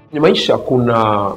Kwenye maisha kuna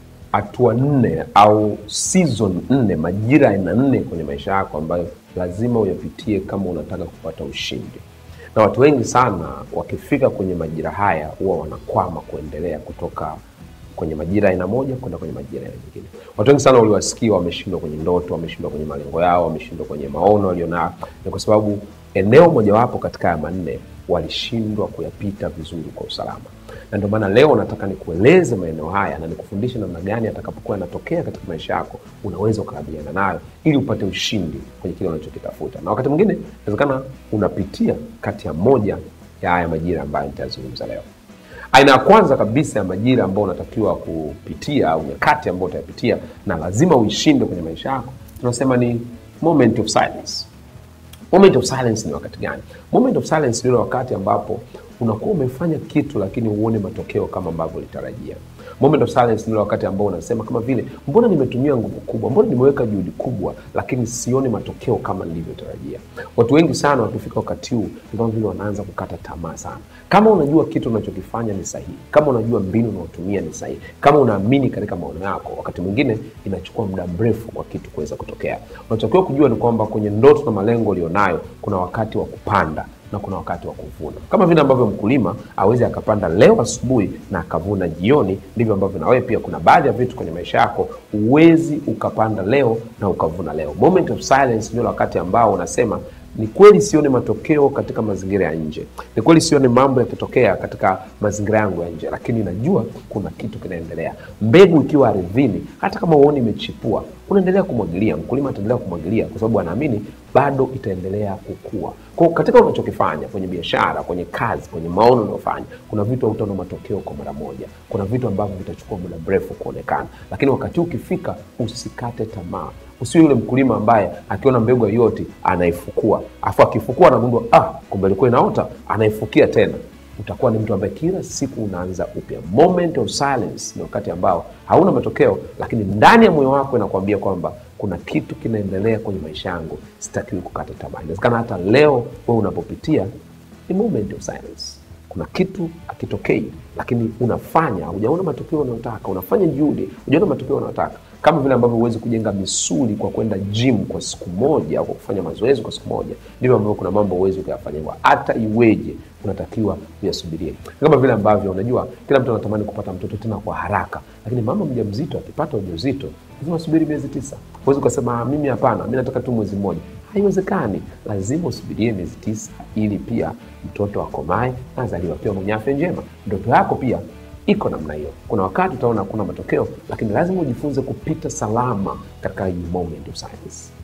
hatua 4 au season 4, majira aina 4 kwenye maisha yako ambayo lazima uyapitie kama unataka kupata ushindi. Na watu wengi sana wakifika kwenye majira haya huwa wanakwama kuendelea kutoka kwenye majira aina moja kwenda kwenye majira nyingine. Watu wengi sana uliwasikia wameshindwa kwenye ndoto, wameshindwa kwenye malengo yao, wameshindwa kwenye maono walionayo, ni kwa sababu eneo mojawapo katika ya manne walishindwa kuyapita vizuri kwa usalama. Na ndio maana leo nataka nikueleze maeneo haya na nikufundishe namna gani atakapokuwa yanatokea katika maisha yako unaweza kukabiliana nayo ili upate ushindi kwenye kile unachokitafuta. Na wakati mwingine inawezekana unapitia kati ya moja ya haya majira ambayo nitazungumza leo. Aina ya kwanza kabisa ya majira ambayo unatakiwa kupitia au nyakati ambayo utayapitia na lazima uishinde kwenye maisha yako, tunasema ni moment of silence. Moment of silence ni wakati gani? Moment of silence ni wakati ambapo unakuwa umefanya kitu lakini uone matokeo kama ambavyo ulitarajia. Moment of silence ni wakati ambao unasema kama vile, mbona nimetumia nguvu kubwa, mbona nimeweka juhudi kubwa lakini sioni matokeo kama nilivyotarajia. Watu wengi sana wakifika wakati huu ni kama vile wanaanza kukata tamaa sana. Kama unajua kitu unachokifanya ni sahihi, kama unajua mbinu unayotumia ni sahihi, kama unaamini katika maono yako, wakati mwingine inachukua muda mrefu kwa kitu kuweza kutokea. Unachotakiwa kujua ni kwamba kwenye ndoto na malengo ulionayo kuna wakati wa kupanda na kuna wakati wa kuvuna. Kama vile ambavyo mkulima hawezi akapanda leo asubuhi na akavuna jioni, ndivyo ambavyo na wewe pia kuna baadhi ya vitu kwenye maisha yako huwezi ukapanda leo na ukavuna leo. Moment of silence ndio wakati ambao unasema, ni kweli sione matokeo katika mazingira ya nje, ni kweli sione mambo yakitokea katika mazingira yangu ya nje, lakini najua kuna kitu kinaendelea. Mbegu ikiwa ardhini, hata kama uone imechipua, unaendelea kumwagilia. Mkulima ataendelea kumwagilia kwa sababu anaamini bado itaendelea kukua. Kwa katika unachokifanya, kwenye biashara, kwenye kazi, kwenye maono unayofanya, kuna vitu hutaona matokeo kwa mara moja. Kuna vitu ambavyo vitachukua muda mrefu kuonekana. Lakini wakati ukifika, usikate tamaa. Usiwe yule mkulima ambaye akiona mbegu yoyote anaifukua, afu akifukua anagundua kumbe ilikuwa inaota, anaifukia tena. Utakuwa ni mtu ambaye kila siku unaanza upya. Moment of silence ni wakati ambao hauna matokeo, lakini ndani ya moyo wako inakwambia kwamba kuna kitu kinaendelea kwenye maisha yangu, sitakiwi kukata tamaa. Inawezekana hata leo wewe unapopitia ni moment of silence. Kuna kitu akitokei, lakini unafanya, hujaona matokeo unayotaka, unafanya juhudi, hujaona matokeo unayotaka. Kama vile ambavyo huwezi kujenga misuli kwa kwenda gym kwa siku moja au kwa kufanya mazoezi kwa siku moja, ndivyo ambavyo kuna mambo huwezi kuyafanya hata iweje, unatakiwa uyasubirie. Kama vile ambavyo unajua kila mtu anatamani kupata mtoto tena kwa haraka, lakini mama mjamzito akipata ujauzito lazima asubiri miezi 9. Huwezi kusema mimi hapana, mimi nataka tu mwezi mmoja. Haiwezekani. Lazima usubirie miezi 9 ili pia mtoto akomae na azaliwe pia mwenye afya njema. Ndoto yako pia iko namna hiyo. Kuna wakati utaona kuna matokeo, lakini lazima ujifunze kupita salama katika hii moment of silence.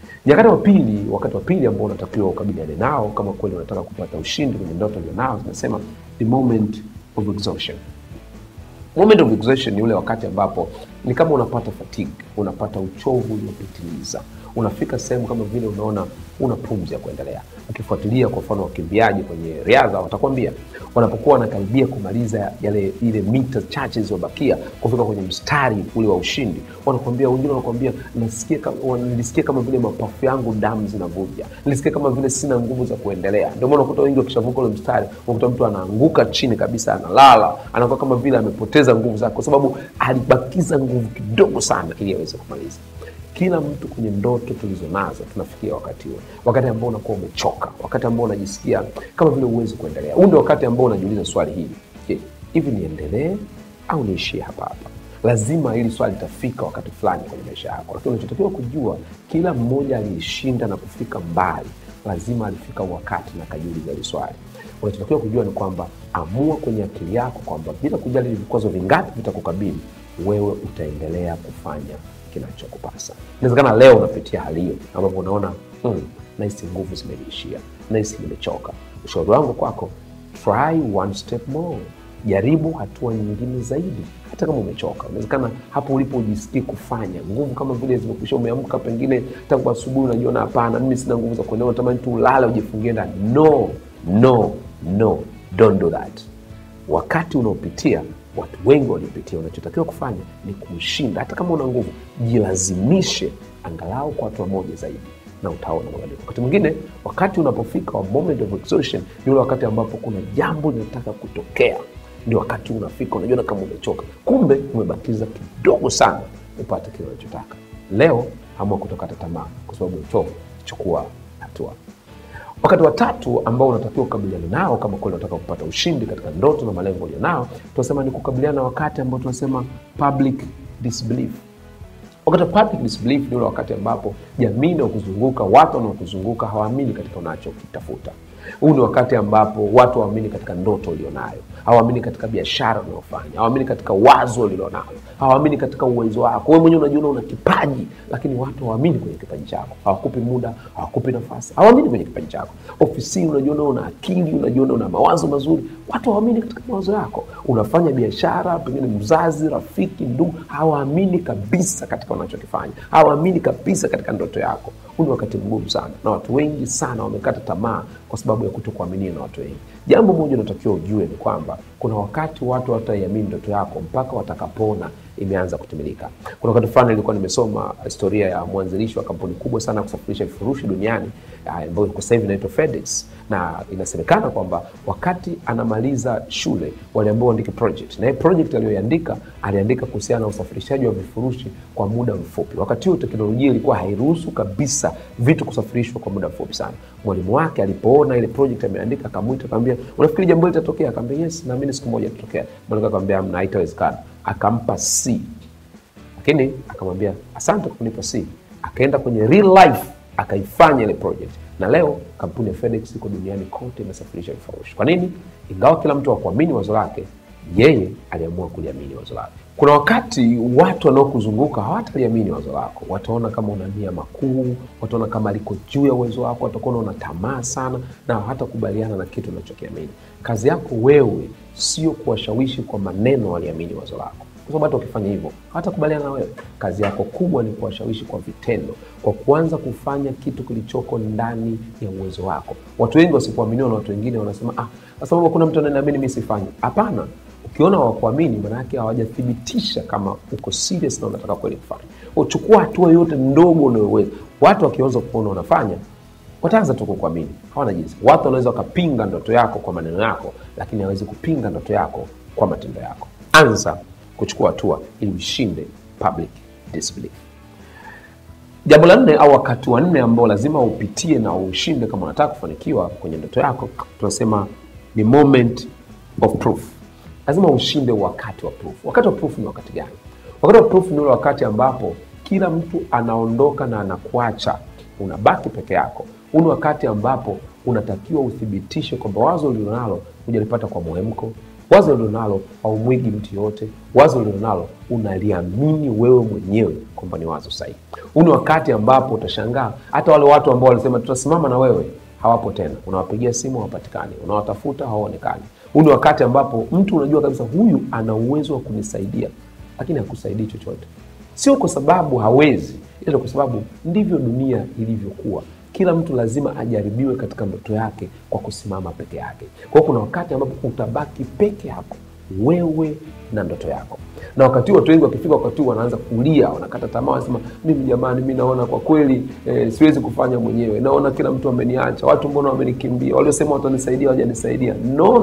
Wakati wa pili ambao unatakiwa ukabiliane nao kama kweli unataka kupata ushindi kwenye ndoto ulionao, tunasema the moment of exhaustion. Moment of exhaustion ni ule wakati ambapo ni kama unapata fatigue, unapata uchovu uliopitiliza. Unafika sehemu kama vile unaona una pumzi ya kuendelea. Ukifuatilia kwa mfano wakimbiaji kwenye riadha watakwambia wanapokuwa wanakaribia kumaliza ile mita chache zilizobakia kufika kwenye mstari ule wa ushindi, wanakwambia, wengine wanakwambia nilisikia kama vile mapafu yangu damu zinavuja, nilisikia kama vile sina nguvu za kuendelea. Ndio maana unakuta wengi wakishavuka ule mstari, unakuta mtu anaanguka chini kabisa, analala, anakuwa kama vile amepoteza nguvu zake kwa sababu alibakiza nguvu kidogo sana ili aweze kumaliza. Kila mtu kwenye ndoto tulizonazo tunafikia wakati huo, wakati ambao unakuwa umechoka, wakati ambao unajisikia kama vile huwezi kuendelea. Huu ndio wakati ambao unajiuliza swali hili, hivi niendelee au niishie hapa? Lazima hili swali litafika wakati fulani kwenye maisha yako. Lakini unachotakiwa kujua, kila mmoja aliyeshinda na kufika mbali lazima alifika wakati na kajiuliza hili swali. Unachotakiwa kujua ni kwamba amua kwenye akili yako kwamba bila kujali vikwazo vingapi vitakukabili, wewe utaendelea kufanya kinachokupasa. Inawezekana leo unapitia hali hiyo ambapo unaona nahisi nguvu zimeishia, nahisi nimechoka. Ushauri wangu kwako, try one step more. Jaribu hatua nyingine zaidi hata kama umechoka. Inawezekana hapo ulipo ujisikii kufanya, nguvu kama vile zimekwisha, umeamka pengine tangu asubuhi unajiona hapana, mimi sina nguvu za kuendelea, unatamani tu ulale ujifungie ndani. No, don't do that. Wakati unaopitia, watu wengi walipitia, unachotakiwa kufanya ni kushinda. Hata kama una nguvu, jilazimishe angalau kwa hatua moja zaidi na utaona mabadiliko. Wakati mwingine, wakati unapofika wa moment of exhaustion, ni ule wakati ambapo kuna jambo linataka kutokea. ndio wakati unafika, unajiona kama umechoka. Kumbe umebakiza kidogo sana upate kile unachotaka. Leo amua kutokata tamaa kwa sababu ya uchovu, chukua hatua. Wakati wa tatu ambao unatakiwa kukabiliana nao kama kweli unataka kupata ushindi katika ndoto na malengo ulionao, tunasema ni kukabiliana na wakati ambao tunasema public disbelief. Wakati wa public disbelief ndio wakati ambapo jamii inayokuzunguka, watu wanaokuzunguka hawaamini katika unachokitafuta. Huu ni wakati ambapo watu hawaamini katika ndoto ulionayo, hawaamini katika biashara unayofanya, hawaamini katika wazo ulilonalo, hawaamini katika uwezo wako. Wewe mwenyewe unajiona una kipaji, lakini watu hawaamini kwenye kipaji chako. Hawakupi muda, hawakupi nafasi, hawaamini kwenye kipaji chako. Ofisini unajiona una akili, unajiona una mawazo mazuri, watu hawaamini katika mawazo yako. Unafanya biashara, pengine mzazi, rafiki, ndugu, hawaamini kabisa katika unachokifanya, hawaamini kabisa katika ndoto yako. Huu ni wakati mgumu sana, na watu wengi sana wamekata tamaa kwa sababu ya kutokuamini na watu wengi. Jambo moja unatakiwa ujue ni kwamba kuna wakati watu wataiamini ndoto yako mpaka watakapoona imeanza kutimilika. Kuna wakati fulani nilikuwa nimesoma historia ya mwanzilishi wa kampuni kubwa sana kusafirisha vifurushi duniani ambayo kwa sasa hivi inaitwa FedEx, na inasemekana kwamba wakati anamaliza shule waliambiwa andike project, na hii project aliyoandika aliandika kuhusiana na usafirishaji wa vifurushi kwa muda mfupi. Wakati huo teknolojia ilikuwa hairuhusu kabisa vitu kusafirishwa kwa muda mfupi sana. Mwalimu wake alipoona ile project ameandika, akamuita akamwambia, unafikiri jambo hili litatokea? Akamwambia yes, na mimi siku moja litatokea. Mwalimu akamwambia mna, haitawezekana. Akampa C, lakini akamwambia asante kwa kunipa C. Akaenda kwenye real life akaifanya ile project, na leo kampuni ya FedEx iko duniani kote inasafirisha vifurushi. Kwa nini? Ingawa kila mtu hakuamini wazo lake, yeye aliamua kuliamini wazo lake. Kuna wakati watu wanaokuzunguka hawataliamini wazo lako, wataona kama una nia makuu, wataona kama liko juu ya uwezo wako, watakuwa una tamaa sana na hawatakubaliana na kitu unachokiamini. Kazi yako wewe sio kuwashawishi kwa maneno waliamini wazo lako, kwa sababu hata ukifanya hivyo hawatakubaliana na wewe. Kazi yako kubwa ni kuwashawishi kwa vitendo, kwa kuanza kufanya kitu kilichoko ndani ya uwezo wako. Watu wengi wasipoaminiwa na watu wengine wanasema kwa sababu kuna mtu ananiamini mimi sifanyi. Hapana, ukiona hawakuamini maana yake hawajathibitisha kama uko serious na unataka kweli kufanya. Uchukua hatua yote ndogo unayoweza. Watu wakianza kuona unafanya, wataanza tu kukuamini. Hawana jinsi. Watu wanaweza wakapinga ndoto yako kwa maneno yako, lakini hawezi kupinga ndoto yako kwa matendo yako. Anza kuchukua hatua ili ushinde public disbelief. Jambo la 4 au wakati wa 4 ambao lazima upitie na ushinde kama unataka kufanikiwa kwenye ndoto yako, tunasema ni moment of proof. Lazima ushinde wakati wa proof. Wakati wa proof ni wakati gani? Wakati wa proof ni ule wakati ambapo kila mtu anaondoka na anakuacha, unabaki peke yako. Huu ni wakati ambapo unatakiwa uthibitishe kwamba wazo ulilonalo hujalipata kwa mwemko, wazo ulilonalo haumwigi mtu yote, wazo ulilonalo unaliamini wewe mwenyewe kwamba ni wazo sahihi. Huu ni wakati ambapo utashangaa hata wale watu ambao walisema tutasimama na wewe hawapo tena. Unawapigia simu hawapatikani, unawatafuta hawaonekani. Huu ni wakati ambapo mtu unajua kabisa huyu ana uwezo wa kunisaidia, lakini hakusaidii chochote. Sio kwa sababu hawezi, ila kwa sababu ndivyo dunia ilivyokuwa. Kila mtu lazima ajaribiwe katika ndoto yake kwa kusimama peke yake. Kwa hiyo kuna wakati ambapo utabaki peke yako, wewe na ndoto yako. Na wakati watu wengi wakifika wakati wanaanza kulia, wanakata tamaa, wanasema mimi jamani, mimi naona kwa kweli siwezi kufanya mwenyewe. Naona kila mtu ameniacha, watu mbona wamenikimbia, waliosema watanisaidia hawajanisaidia.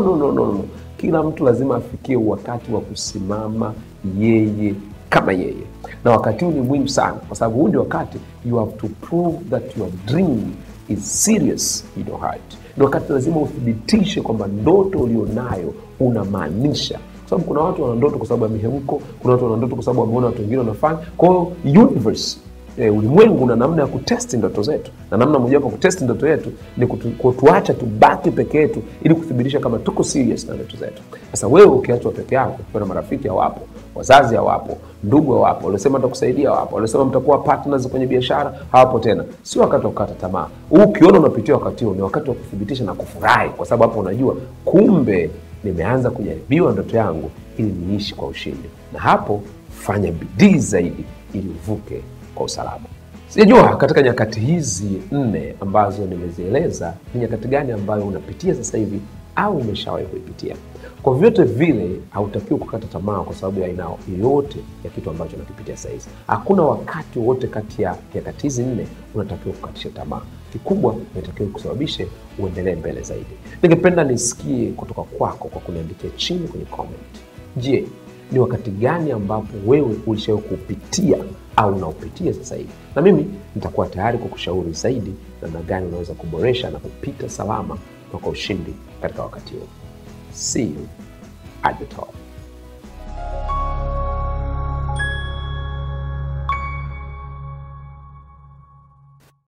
No. Kila mtu lazima afikie wakati wa kusimama yeye kama yeye. Na wakati huu ni muhimu sana kwa sababu huu ndio wakati you have to prove that your dream is serious in your heart. Ndio wakati lazima uthibitishe kwamba ndoto ulionayo unamaanisha. Kwa sababu kuna watu wana ndoto kwa sababu ya mihemko, kuna watu wana ndoto kwa sababu wameona watu wengine wanafanya. Kwa hiyo universe, ulimwengu una namna ya kutest ndoto zetu. Na namna moja ya kutest ndoto yetu ni kutuacha tubaki peke yetu ili kuthibitisha kama tuko serious na ndoto zetu. Sasa wewe ukiachwa peke yako, kuna marafiki hawapo, wazazi hawapo, ndugu hawapo, walisema mtakusaidia hawapo, walisema mtakuwa partners kwenye biashara hawapo tena. Sio wakati wa kukata tamaa. Ukiona unapitia wakati huo ni wakati wa kuthibitisha na kufurahi, kwa sababu hapo unajua kumbe nimeanza kujaribiwa ndoto yangu ili niishi kwa ushindi. Na hapo fanya bidii zaidi ili uvuke kwa usalama. Sijajua katika nyakati hizi 4 ambazo nimezieleza ni nyakati gani ambayo unapitia sasa hivi au umeshawahi kuipitia. Kwa vyote vile hautakiwi kukata tamaa kwa sababu ya aina yoyote ya kitu ambacho unakipitia sasa hivi. Hakuna wakati wote kati ya nyakati hizi 4 unatakiwa kukatisha tamaa. Kikubwa unatakiwa kusababishe uendelee mbele zaidi. Ningependa nisikie kutoka kwako kwa kuniandikia chini kwenye comment. Je, ni wakati gani ambapo wewe ulishawahi kupitia au unaupitia sasa hivi? Na mimi nitakuwa tayari kukushauri zaidi namna gani unaweza kuboresha na kupita salama na kwa ushindi katika wakati huo. See you at the top.